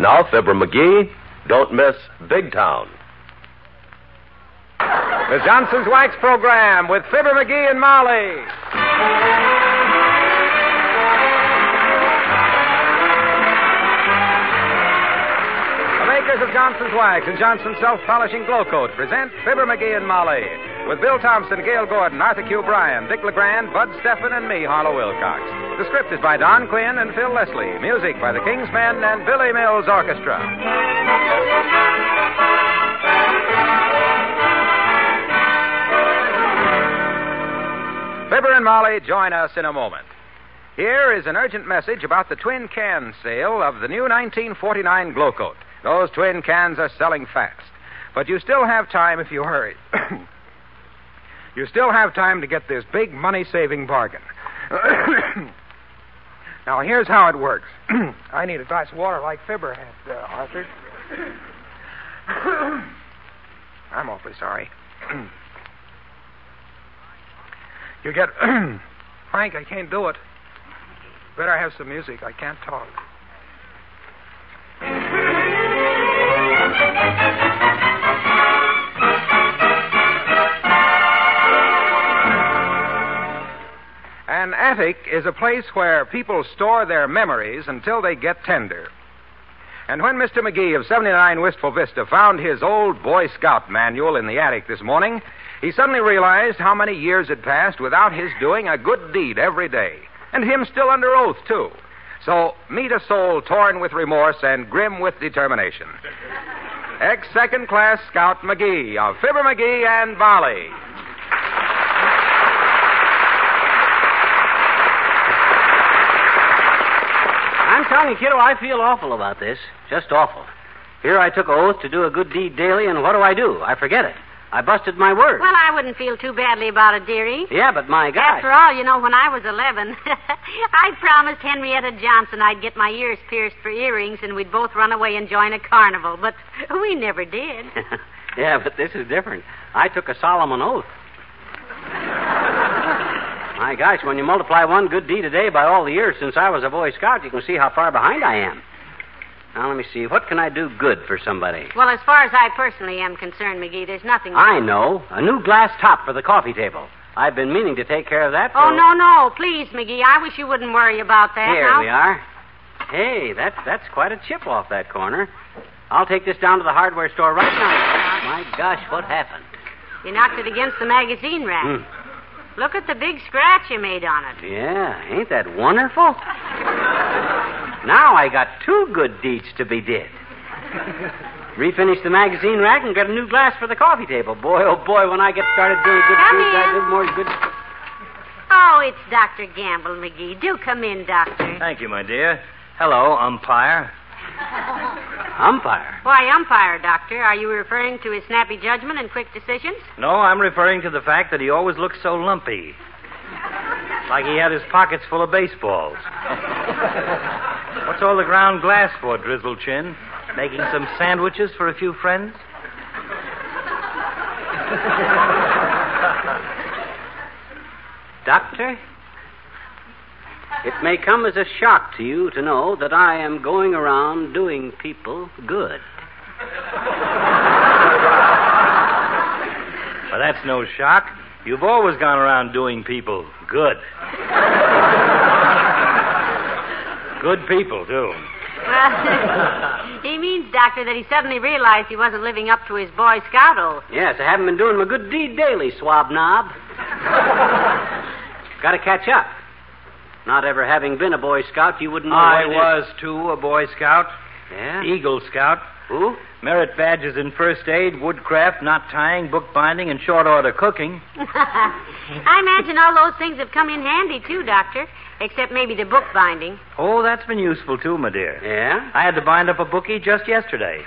Now, Fibber McGee, don't miss Big Town. The Johnson's Wax Program with Fibber McGee and Molly. The makers of Johnson's Wax and Johnson's Self-Polishing Glow Coat present Fibber McGee and Molly with Bill Thompson, Gail Gordon, Arthur Q. Bryan, Dick LeGrand, Bud Stephan, and me, Harlow Wilcox. The script is by Don Quinn and Phil Leslie. Music by the King's Men and Billy Mills Orchestra. Fibber and Molly join us in a moment. Here is an urgent message about the twin can sale of the new 1949 Glow Coat. Those twin cans are selling fast. But you still have time if you hurry. You still have time to get this big money-saving bargain. Now, here's how it works. I need a glass of water like Fibber had, Arthur. I'm awfully sorry. You get... Frank, I can't do it. Better have some music. I can't talk. An attic is a place where people store their memories until they get tender. And when Mr. McGee of 79 Wistful Vista found his old Boy Scout manual in the attic this morning, he suddenly realized how many years had passed without his doing a good deed every day. And him still under oath, too. So, meet a soul torn with remorse and grim with determination. Ex-second class Scout McGee of Fibber McGee and Molly. I'm telling you, kiddo, I feel awful about this. Just awful. Here I took oath to do a good deed daily, and what do? I forget it. I busted my word. Well, I wouldn't feel too badly about it, dearie. Yeah, but my gosh. After all, you know, when I was 11, I promised Henrietta Johnson I'd get my ears pierced for earrings and we'd both run away and join a carnival. But we never did. Yeah, but this is different. I took a solemn oath. My gosh, when you multiply one good deed a day by all the years since I was a Boy Scout, you can see how far behind I am. Now, let me see. What can I do good for somebody? Well, as far as I personally am concerned, McGee, there's nothing... I know. A new glass top for the coffee table. I've been meaning to take care of that for... Oh, no. Please, McGee. I wish you wouldn't worry about that. Here we are. Hey, that's quite a chip off that corner. I'll take this down to the hardware store right now. My gosh, what happened? You knocked it against the magazine rack. Look at the big scratch you made on it. Yeah, ain't that wonderful? Now I got two good deeds to be did. Refinish the magazine rack and get a new glass for the coffee table. Boy, oh boy, when I get started doing good deeds, I do more good... Oh, it's Dr. Gamble, McGee. Do come in, Doctor. Thank you, my dear. Hello, umpire. Umpire? Why, umpire, Doctor? Are you referring to his snappy judgment and quick decisions? No, I'm referring to the fact that he always looks so lumpy. Like he had his pockets full of baseballs. What's all the ground glass for, Drizzle Chin? Making some sandwiches for a few friends? Doctor, it may come as a shock to you to know that I am going around doing people good. Well, that's no shock. You've always gone around doing people good. Good people, too. Well, he means, Doctor, that he suddenly realized he wasn't living up to his Boy Scout oath. Yes, I haven't been doing my good deed daily, swab knob. Got to catch up. Not ever having been a Boy Scout, you wouldn't know I what it was, too, a Boy Scout. Yeah? Eagle Scout. Who? Merit badges in first aid, woodcraft, knot tying, bookbinding, and short order cooking. I imagine all those things have come in handy, too, Doctor. Except maybe the bookbinding. Oh, that's been useful, too, my dear. Yeah? I had to bind up a bookie just yesterday.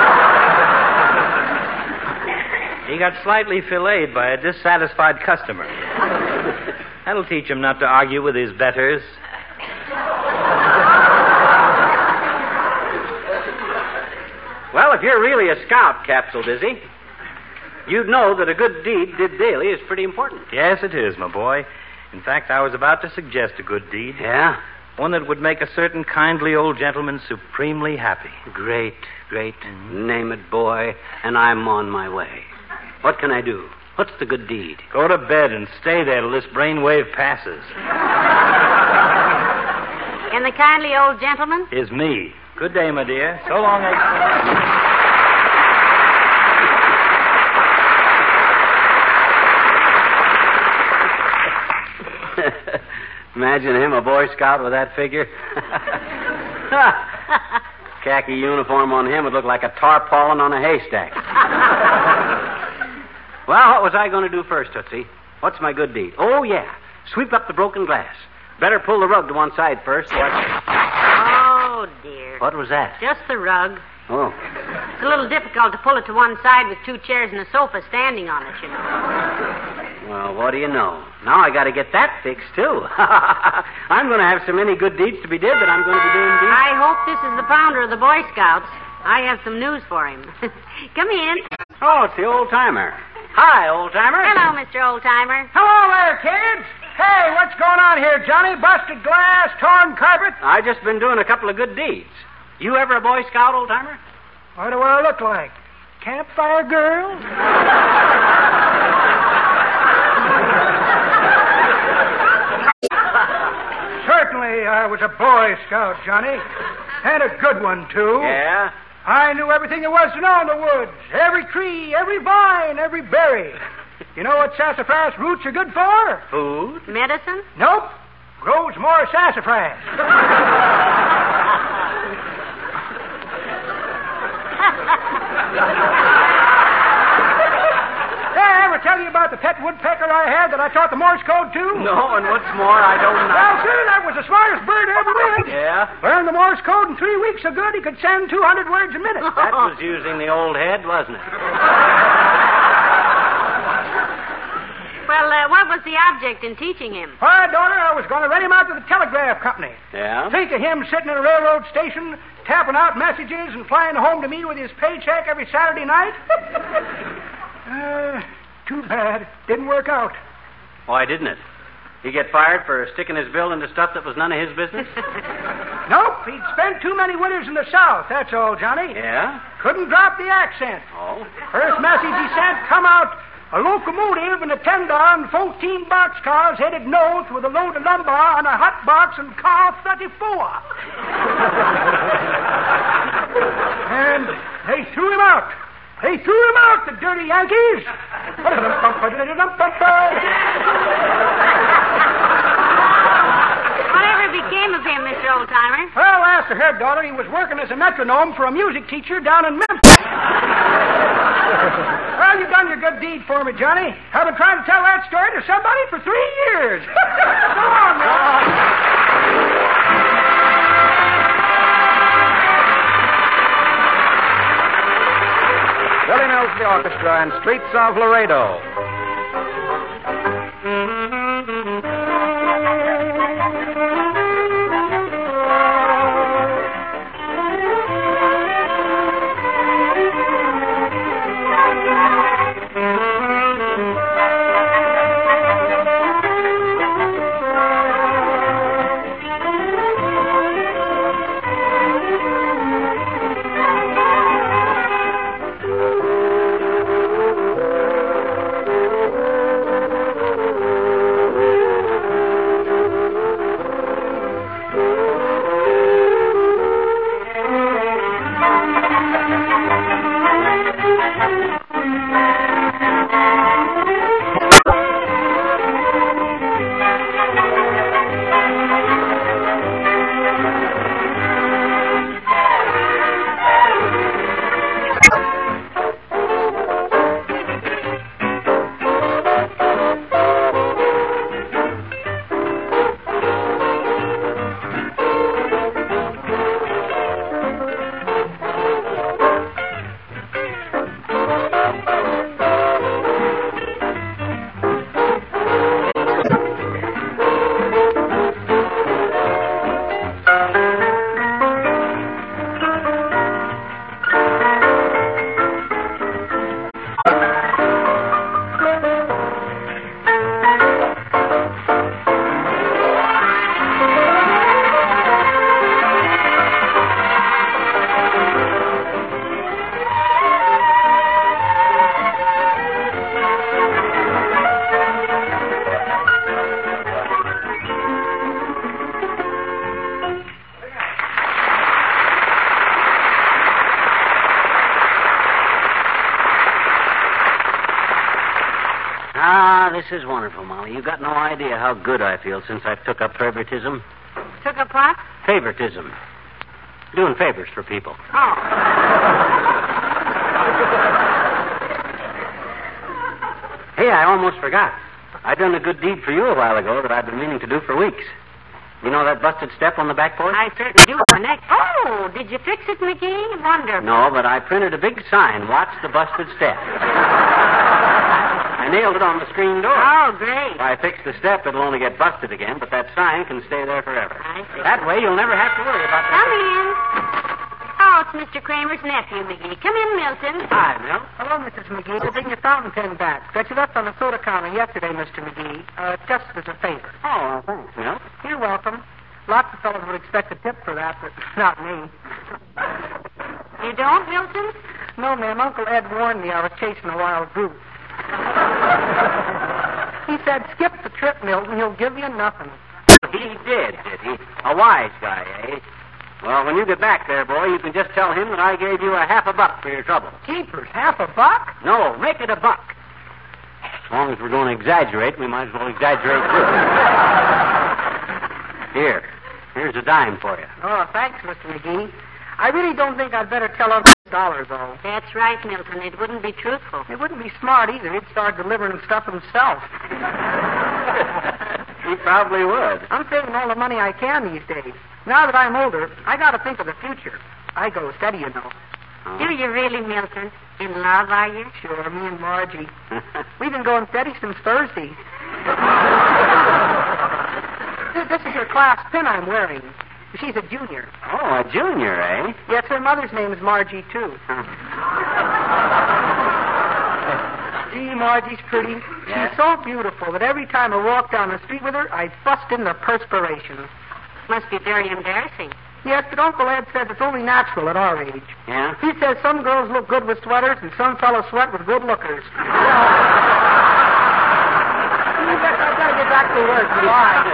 He got slightly filleted by a dissatisfied customer. That'll teach him not to argue with his betters. Well, if you're really a scout, Capsule Dizzy, you'd know that a good deed did daily is pretty important. Yes, it is, my boy. In fact, I was about to suggest a good deed. Yeah? One that would make a certain kindly old gentleman supremely happy. Great. Name it, boy, and I'm on my way. What can I do? What's the good deed? Go to bed and stay there till this brainwave passes. And the kindly old gentleman? Is me. Good day, my dear. So long, Imagine him, a Boy Scout with that figure. Khaki uniform on him would look like a tarpaulin on a haystack. Well, what was I going to do first, Tootsie? What's my good deed? Oh, yeah. Sweep up the broken glass. Better pull the rug to one side first. Oh, dear. What was that? Just the rug. Oh. It's a little difficult to pull it to one side with two chairs and a sofa standing on it, you know. Well, what do you know? Now I got to get that fixed, too. I'm going to have so many good deeds to be did that I'm going to be doing deeds. I hope this is the founder of the Boy Scouts. I have some news for him. Come in. Oh, it's the old-timer. Hi, old-timer. Hello, Mr. Old-Timer. Hello there, kids. Hey, what's going on here, Johnny? Busted glass, torn carpet? I just been doing a couple of good deeds. You ever a Boy Scout, old-timer? What do I look like? Campfire girl? Certainly I was a Boy Scout, Johnny. And a good one, too. Yeah? I knew everything there was to know in the woods. Every tree, every vine, every berry. You know what sassafras roots are good for? Food? Medicine? Nope. Grows more sassafras. Did I ever tell you about the pet woodpecker I had that I taught the Morse code to? No, and what's more, I don't know. Well, sir, that was the smartest bird I ever lived. Yeah? Learned the Morse code in 3 weeks so good he could send 200 words a minute. That was using the old head, wasn't it? Well, what was the object in teaching him? Why, daughter, I was going to rent him out to the telegraph company. Yeah? Think of him sitting in a railroad station, tapping out messages and flying home to me with his paycheck every Saturday night. Too bad. Didn't work out. Why didn't it? He get fired for sticking his bill into stuff that was none of his business? Nope, he'd spent too many winters in the South, that's all, Johnny. Yeah? Couldn't drop the accent. Oh? First message he sent, come out, a locomotive and a 10-dar and 14 boxcars headed north with a load of lumber on a hot box and car 34. And they threw him out. They threw him out, the dirty Yankees. Whatever became of him, Mr. Oldtimer? Well, ask the head daughter. He was working as a metronome for a music teacher down in Memphis. Well, you've done your good deed for me, Johnny. I've been trying to tell that story to somebody for 3 years. Go on, now. Willie Mills, the orchestra, and Streets of Laredo. Ah, this is wonderful, Molly. You've got no idea how good I feel since I took up favoritism. Took a what? Favoritism. Doing favors for people. Oh. Hey, I almost forgot. I done a good deed for you a while ago that I've been meaning to do for weeks. You know that busted step on the back porch? I certainly do. My neck. Oh, did you fix it, McGee? Wonderful. No, but I printed a big sign, "Watch the busted step." I nailed it on the screen door. Oh, great. If I fix the step, it'll only get busted again, but that sign can stay there forever. I see. That way, you'll never have to worry about that. Come in. Oh, it's Mr. Kramer's nephew, McGee. Come in, Milton. Hi, Mel. Hello, Mrs. McGee. To bring your fountain pen back. Got you left on the soda counter yesterday, Mr. McGee. Just as a favor. Oh, well, thanks, Mel. You're welcome. Lots of fellows would expect a tip for that, but not me. You don't, Milton? No, ma'am. Uncle Ed warned me I was chasing a wild goose. He said, skip the trip, Milton. He'll give you nothing. He did he? A wise guy, eh? Well, when you get back there, boy, you can just tell him that I gave you $50 for your trouble. Keepers, $50? No, make it $1. As long as we're going to exaggerate, we might as well exaggerate too. Here's a dime for you. Oh, thanks, Mr. McGee. I really don't think I'd better tell him $1, though. That's right, Milton. It wouldn't be truthful. It wouldn't be smart either. He'd start delivering stuff himself. He probably would. I'm saving all the money I can these days. Now that I'm older, I got to think of the future. I go steady, you know. Oh. Do you really, Milton? In love, are you? Sure, me and Margie. We've been going steady since Thursday. This is her class pin I'm wearing. She's a junior. Oh, a junior, eh? Yes, her mother's name is Margie, too. Gee, Margie's pretty. Yes? She's so beautiful that every time I walk down the street with her, I bust into perspiration. Must be very embarrassing. Yes, but Uncle Ed says it's only natural at our age. Yeah? He says some girls look good with sweaters and some fellows sweat with good lookers. I gotta get back to work. Bye.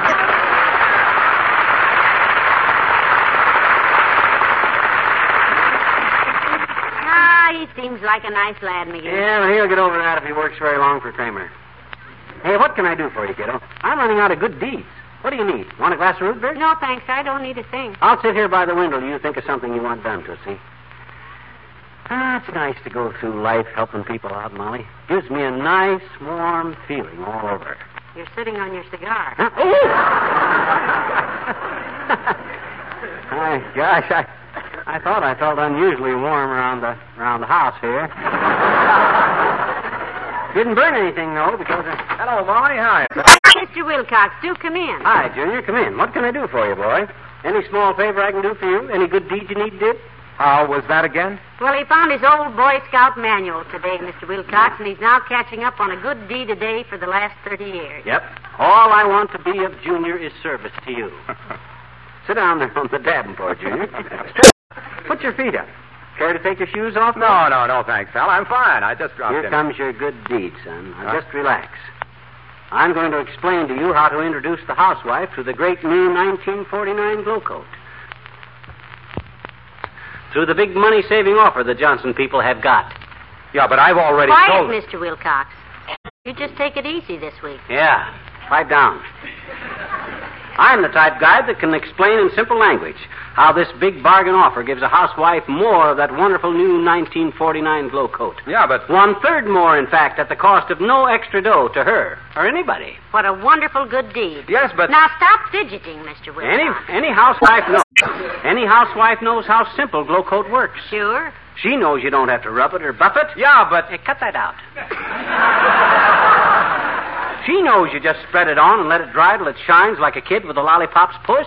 He seems like a nice lad, McGee. Yeah, well, he'll get over that if he works very long for Kramer. Hey, what can I do for you, kiddo? I'm running out of good deeds. What do you need? Want a glass of root beer? No, thanks. I don't need a thing. I'll sit here by the window till you think of something you want done, Tootsie. It's nice to go through life helping people out, Molly. Gives me a nice, warm feeling all over. You're sitting on your cigar. Huh? Oh! My gosh, I thought I felt unusually warm around the house here. Didn't burn anything, though, because... Hello, Molly. Hi. Mr. Wilcox, do come in. Hi, Junior. Come in. What can I do for you, boy? Any small favor I can do for you? Any good deed you need did? How was that again? Well, he found his old Boy Scout manual today, Mr. Wilcox, and he's now catching up on a good deed a day for the last 30 years. Yep. All I want to be of Junior is service to you. Sit down there on the davenport, Junior. Put your feet up. Care to take your shoes off? No, thanks, pal. I'm fine. I just dropped in. Here comes your good deed, son. Now, just relax. I'm going to explain to you how to introduce the housewife to the great new 1949 Glow Coat. Through the big money-saving offer the Johnson people have got. Yeah, but I've already Quiet, told... Mr. Wilcox. You just take it easy this week. Yeah, pipe down. I'm the type guy that can explain in simple language how this big bargain offer gives a housewife more of that wonderful new 1949 Glow Coat. Yeah, but... 1/3 more, in fact, at the cost of no extra dough to her or anybody. What a wonderful good deed. Yes, but... Now stop fidgeting, Mr. Wilcox. Any housewife knows how simple Glow Coat works. Sure. She knows you don't have to rub it or buff it. Yeah, but... Hey, cut that out. She knows you just spread it on and let it dry till it shines like a kid with a lollipop's puss.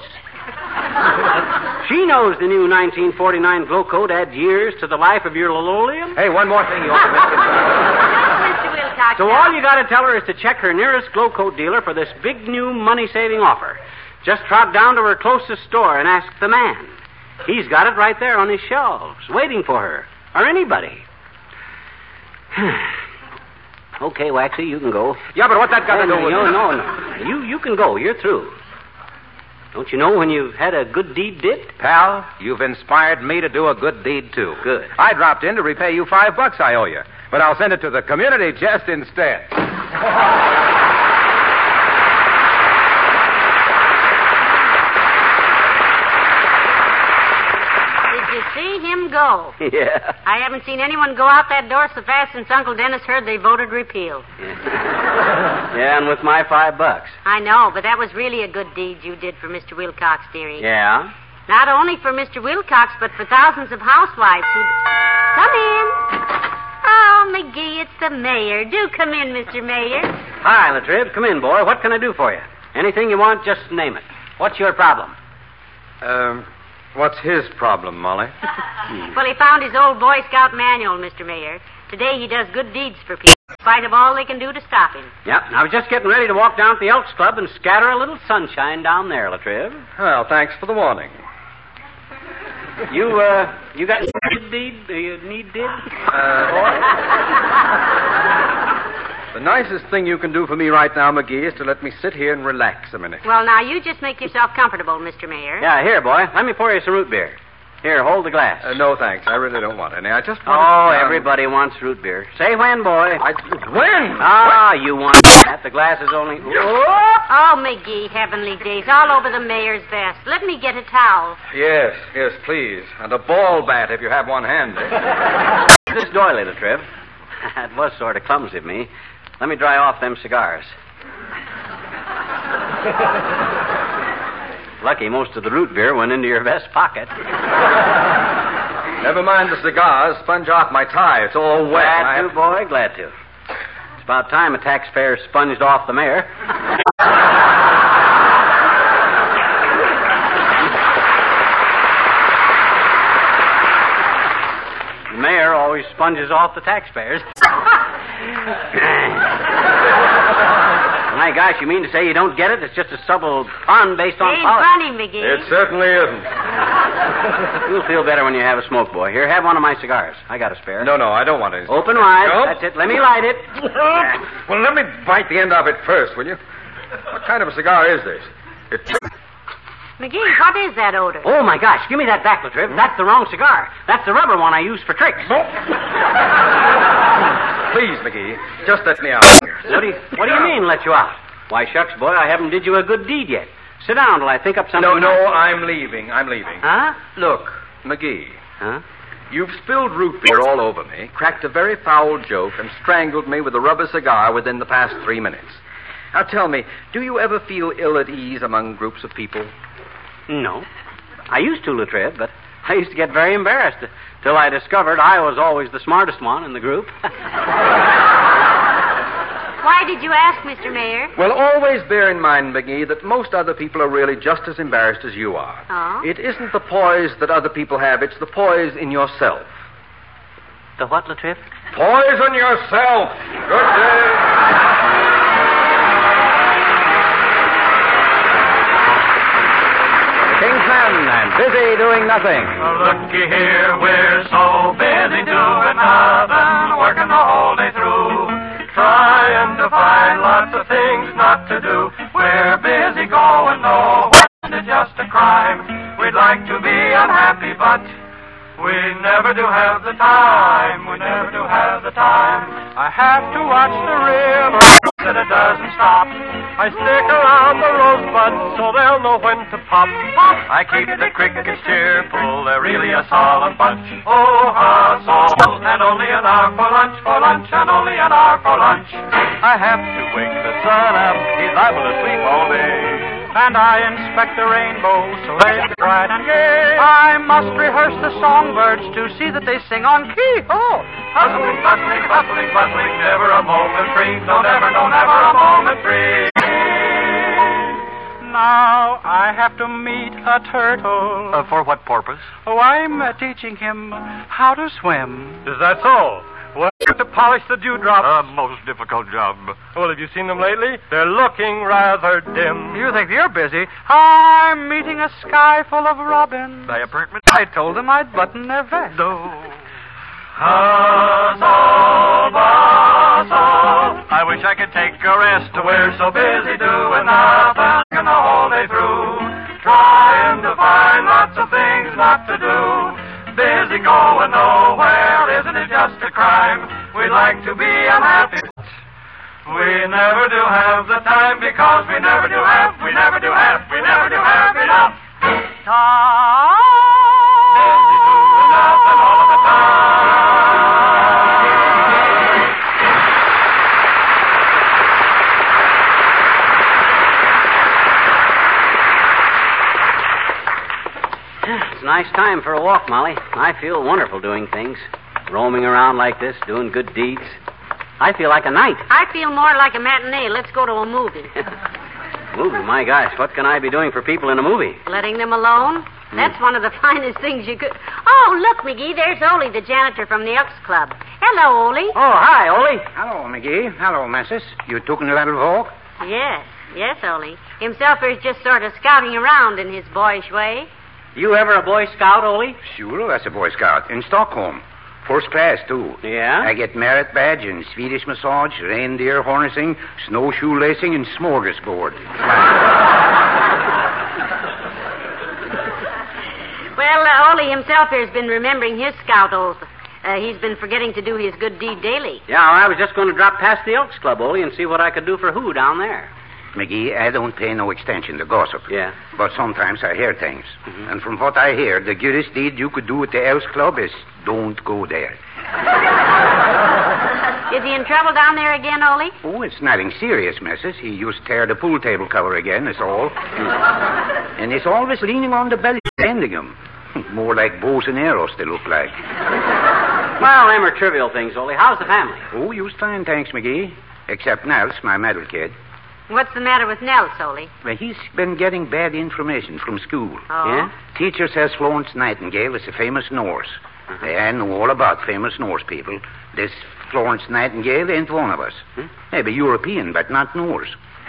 She knows the new 1949 Glow Coat adds years to the life of your linoleum. Hey, one more thing you ought to mention. Mr. Wilcox. So all you got to tell her is to check her nearest Glow Coat dealer for this big new money-saving offer. Just trot down to her closest store and ask the man. He's got it right there on his shelves, waiting for her, or anybody. Okay, Waxy, you can go. Yeah, but what that got to do with... No. You can go. You're through. Don't you know when you've had a good deed did? Pal, you've inspired me to do a good deed, too. Good. I dropped in to repay you $5 I owe you, but I'll send it to the community chest instead. Did you see him go? Yeah. I haven't seen anyone go out that door so fast since Uncle Dennis heard they voted repeal. Yeah, and with my $5. I know, but that was really a good deed you did for Mr. Wilcox, dearie. Yeah? Not only for Mr. Wilcox, but for thousands of housewives who... Come in. Oh, McGee, it's the mayor. Do come in, Mr. Mayor. Hi, Latriv. Come in, boy. What can I do for you? Anything you want, just name it. What's your problem? What's his problem, Molly? Well, he found his old Boy Scout manual, Mr. Mayor. Today he does good deeds for people, in spite of all they can do to stop him. Yep. I was just getting ready to walk down to the Elks Club and scatter a little sunshine down there, Latriv. Well, thanks for the warning. You got good deed? You need did? The nicest thing you can do for me right now, McGee, is to let me sit here and relax a minute. Well, now, you just make yourself comfortable, Mr. Mayor. Yeah, here, boy. Let me pour you some root beer. Here, hold the glass. No, thanks. I really don't want any. I just want everybody wants root beer. Say when, boy. When? You want that. The glass is only... Oh, McGee, heavenly days, all over the mayor's vest. Let me get a towel. Yes, please. And a ball bat if you have one handy. This doily, Latriv. That was sort of clumsy of me. Let me dry off them cigars. Lucky most of the root beer went into your vest pocket. Never mind the cigars. Sponge off my tie. It's all wet. Glad to, boy. Glad to. It's about time a taxpayer sponged off the mayor. The mayor always sponges off the taxpayers. My gosh, you mean to say you don't get it? It's just a subtle pun based on Ain't politics. funny, McGee. It certainly isn't. You'll feel better when you have a smoke, boy. Here, have one of my cigars. I got a spare. No, I don't want any. Open wide. Nope. That's it. Let me light it. Well, let me bite the end of it first, will you? What kind of a cigar is this? McGee, what is that odor? Oh, my gosh. Give me that back, Latriv. That's the wrong cigar. That's the rubber one I use for tricks. Please, McGee, just let me out. What do you mean, let you out? Why, shucks, boy, I haven't did you a good deed yet. Sit down till I think up something. No, I'm leaving. Huh? Look, McGee. Huh? You've spilled root beer all over me, cracked a very foul joke, and strangled me with a rubber cigar within the past 3 minutes. Now tell me, do you ever feel ill at ease among groups of people? No. I used to, Latriv, but I used to get very embarrassed till I discovered I was always the smartest one in the group. Why did you ask, Mr. Mayor? Well, always bear in mind, McGee, that most other people are really just as embarrassed as you are. Oh? It isn't the poise that other people have, it's the poise in yourself. The what, Latriv? Poise in yourself. Good day. Kingsman and Busy Doing Nothing. Looky here, we're so busy doing nothing, working the whole day through, trying to find lots of things not to do. We're busy going nowhere, it's just a crime. We'd like to be unhappy, but we never do have the time. We never do have the time. I have to watch the river, and it doesn't stop. I stick around the rosebuds so they'll know when to pop. Pop! I keep the crickets cheerful, they're really a solemn bunch. Oh, hustle, and only an hour for lunch, and only an hour for lunch. I have to wake the sun up, he's liable to sleep all day. And I inspect the rainbow so they're bright and gay. I must rehearse the songbirds to see that they sing on key. Oh, hustling, bustling, bustling, bustling, never a moment free. No, never a moment free. Now I have to meet a turtle. For what purpose? Oh, I'm teaching him how to swim. Is that so? Well, to polish the dewdrops. A most difficult job. Well, have you seen them lately? They're looking rather dim. You think you're busy? I'm meeting a sky full of robins. By appointment? I told them I'd button their vest. Hustle, bustle. I wish I could take a rest. We're so busy doing nothing the whole day through, trying to find lots of things not to do. Busy going nowhere, isn't it just a crime? We'd like to be unhappy. We never do have the time because we never do have enough. Tom. Busy doing nothing all the It's a nice time for a walk, Molly. I feel wonderful doing things. Roaming around like this, doing good deeds. I feel like a knight. I feel more like a matinee. Let's go to a movie. Movie? My gosh, what can I be doing for people in a movie? Letting them alone? That's one of the finest things you could... Oh, look, McGee, there's Ole, the janitor from the Elks Club. Hello, Ole. Oh, hi, Ole. Hello, McGee. Hello, missus. You took a little walk? Yes, Ole. Himself is just sort of scouting around in his boyish way. You ever a Boy Scout, Ole? Sure, that's a Boy Scout. In Stockholm. First class, too. Yeah? I get merit badge in Swedish massage, reindeer harnessing, snowshoe lacing, and smorgasbord. Well, Ole himself here has been remembering his scout oath. He's been forgetting to do his good deed daily. Yeah, I was just going to drop past the Elks Club, Ole, and see what I could do for who down there. McGee, I don't pay no extension to gossip. Yeah. But sometimes I hear things. Mm-hmm. And from what I hear, the greatest deed you could do at the Elks Club is don't go there. Is he in trouble down there again, Ole? Oh, it's nothing serious, missus. He used to tear the pool table cover again, that's all. And he's always leaning on the belly, bending him. More like bows and arrows they look like. Well, them are trivial things, Ole. How's the family? Oh, you's fine, thanks, McGee. Except Nels, my middle kid. What's the matter with Nels, Ole? Well, he's been getting bad information from school. Oh? Yeah? Teacher says Florence Nightingale is a famous Norse. Uh-huh. I know all about famous Norse people. This Florence Nightingale ain't one of us. Maybe European, but not Norse.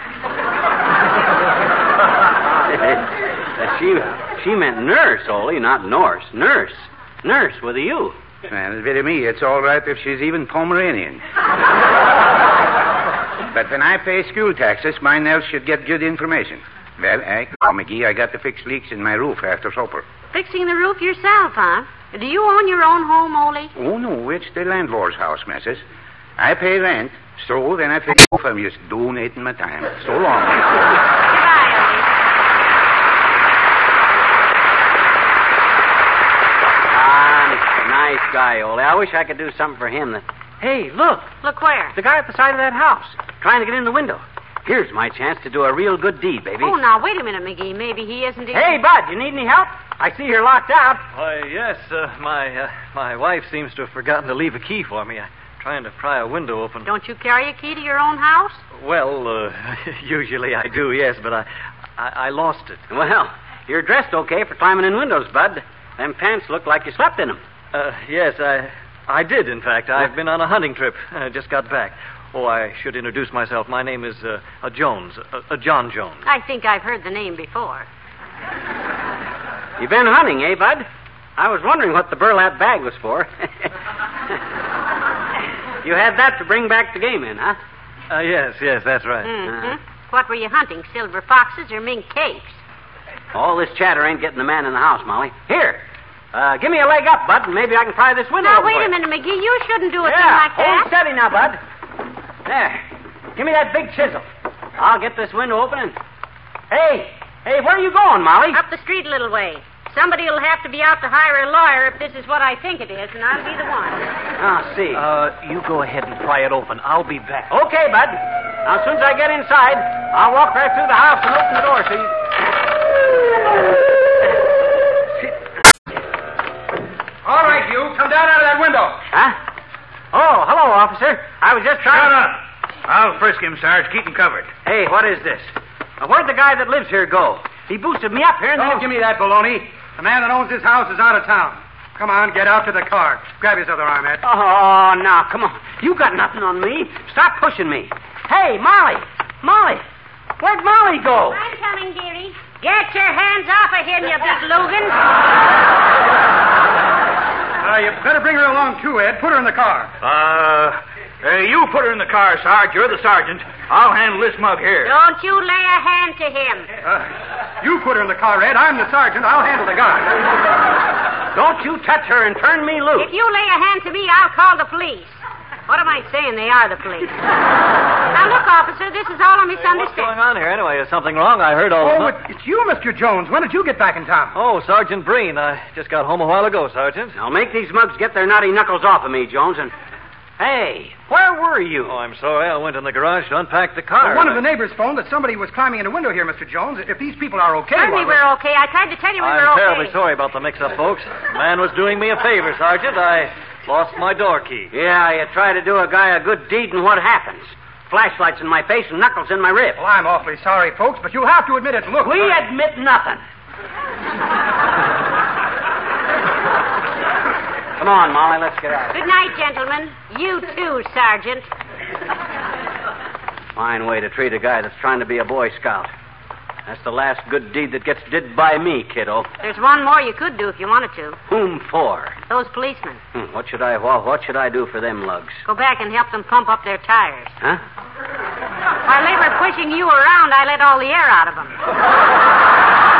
She meant nurse, Ole, not Norse. Nurse. Nurse with a U. Well, bit of me, it's all right if she's even Pomeranian. But when I pay school taxes, my Nels should get good information. Well, McGee, I got to fix leaks in my roof after supper. Fixing the roof yourself, huh? Do you own your own home, Ole? Oh, no, it's the landlord's house, missus. I pay rent, so then I fix off. I'm just donating my time. So long. Goodbye, Ole. Nice guy, Ole. I wish I could do something for him. Hey, look. Look where? The guy at the side of that house, trying to get in the window. Here's my chance to do a real good deed, baby. Oh, now, wait a minute, McGee. Maybe he isn't... Hey, Bud, you need any help? I see you're locked out. Why, yes. My wife seems to have forgotten to leave a key for me. I'm trying to pry a window open. Don't you carry a key to your own house? Well, usually I do, yes, but I lost it. Well, you're dressed okay for climbing in windows, Bud. Them pants look like you slept in them. Yes, I did, in fact. I've been on a hunting trip. I just got back. Oh, I should introduce myself. My name is Jones, John Jones. I think I've heard the name before. You been hunting, eh, Bud? I was wondering what the burlap bag was for. You had that to bring back the game in, huh? Yes, that's right. Mm-hmm. What were you hunting, silver foxes or mink capes? All this chatter ain't getting the man in the house, Molly. Here, give me a leg up, Bud, and maybe I can pry this window Now, open wait for a you. minute, McGee. You shouldn't do a thing Yeah, like that. hold steady now, Bud. There. Give me that big chisel. I'll get this window open and... Hey, where are you going, Molly? Up the street a little way. Somebody will have to be out to hire a lawyer if this is what I think it is, and I'll be the one. I'll see. You go ahead and pry it open. I'll be back. Okay, Bud. Now, as soon as I get inside, I'll walk right through the house and open the door so you... All right, you. Come down out of that window. Huh? Oh, hello, officer. I was just trying... Shut up. I'll frisk him, Sarge. Keep him covered. Hey, what is this? Where'd the guy that lives here go? He boosted me up here and Don't give me that baloney. The man that owns this house is out of town. Come on, get out to the car. Grab his other arm, Ed. Oh, now, come on. You got nothing on me. Stop pushing me. Hey, Molly. Molly. Where'd Molly go? I'm coming, dearie. Get your hands off of him, you big Logan. You better bring her along, too, Ed. Put her in the car. You put her in the car, Sarge. You're the sergeant. I'll handle this mug here. Don't you lay a hand to him. You put her in the car, Ed. I'm the sergeant. I'll handle the guy. Don't you touch her and turn me loose. If you lay a hand to me, I'll call the police. What am I saying? They are the police. Now, look, officer, this is all a misunderstanding. What's going on here anyway? Is something wrong? I heard all Oh, it's you, Mr. Jones. When did you get back in town? Oh, Sergeant Breen. I just got home a while ago, Sergeant. Now, make these mugs get their naughty knuckles off of me, Jones, and... Hey, where were you? Oh, I'm sorry. I went in the garage to unpack the car. One of the neighbors phoned that somebody was climbing in a window here, Mr. Jones. If these people are okay... Certainly well, we're okay. I tried to tell you we were I'm okay. terribly sorry about the mix-up, folks. The man was doing me a favor, Sergeant. I lost my door key. Yeah, you try to do a guy a good deed, and what happens? Flashlights in my face and knuckles in my ribs. Well, I'm awfully sorry, folks, but you'll have to admit it. Look... We admit nothing. Come on, Molly, let's get out of here. Good night, gentlemen. You too, Sergeant. Fine way to treat a guy that's trying to be a Boy Scout. That's the last good deed that gets did by me, kiddo. There's one more you could do if you wanted to. Whom for? Those policemen. What should I do for them lugs? Go back and help them pump up their tires. Huh? While they were pushing you around, I let all the air out of them.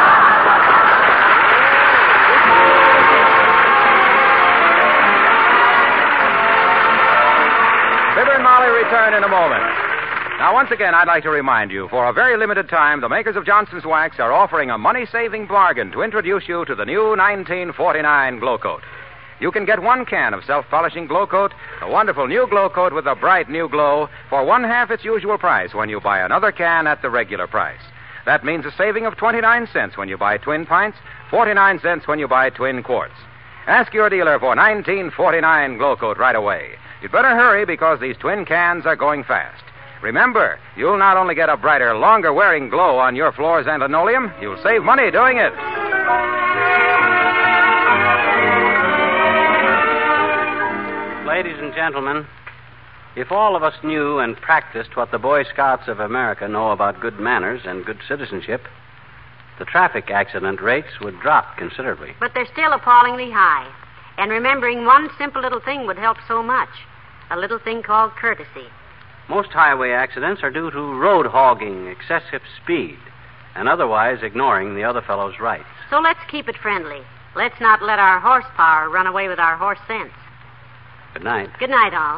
Fibber and Molly return in a moment. Now, once again, I'd like to remind you, for a very limited time, the makers of Johnson's Wax are offering a money-saving bargain to introduce you to the new 1949 Glow Coat. You can get 1 can of self-polishing Glow Coat, a wonderful new Glow Coat with a bright new glow, for 1/2 its usual price when you buy another can at the regular price. That means a saving of 29 cents when you buy twin pints, 49 cents when you buy twin quarts. Ask your dealer for 1949 Glow Coat right away. You'd better hurry because these twin cans are going fast. Remember, you'll not only get a brighter, longer-wearing glow on your floors and linoleum, you'll save money doing it. Ladies and gentlemen, if all of us knew and practiced what the Boy Scouts of America know about good manners and good citizenship, the traffic accident rates would drop considerably. But they're still appallingly high. And remembering one simple little thing would help so much. A little thing called courtesy. Most highway accidents are due to road hogging, excessive speed, and otherwise ignoring the other fellow's rights. So let's keep it friendly. Let's not let our horsepower run away with our horse sense. Good night. Good night, all.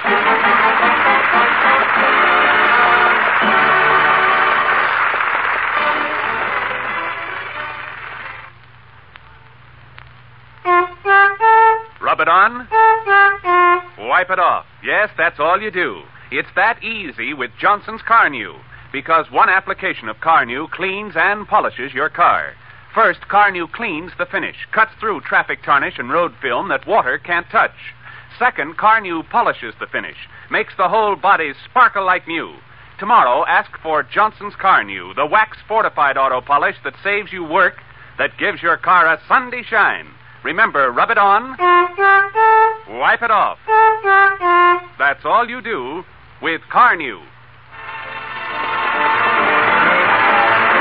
Rub it on. Wipe it off. Yes, that's all you do. It's that easy with Johnson's Carnew, because one application of Carnew cleans and polishes your car. First, Carnew cleans the finish, cuts through traffic tarnish and road film that water can't touch. Second, Carnew polishes the finish, makes the whole body sparkle like new. Tomorrow, ask for Johnson's Carnew, the wax-fortified auto polish that saves you work, that gives your car a Sunday shine. Remember, rub it on, wipe it off. That's all you do with Carnew.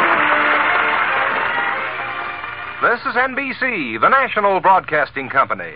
This is NBC, the national broadcasting company.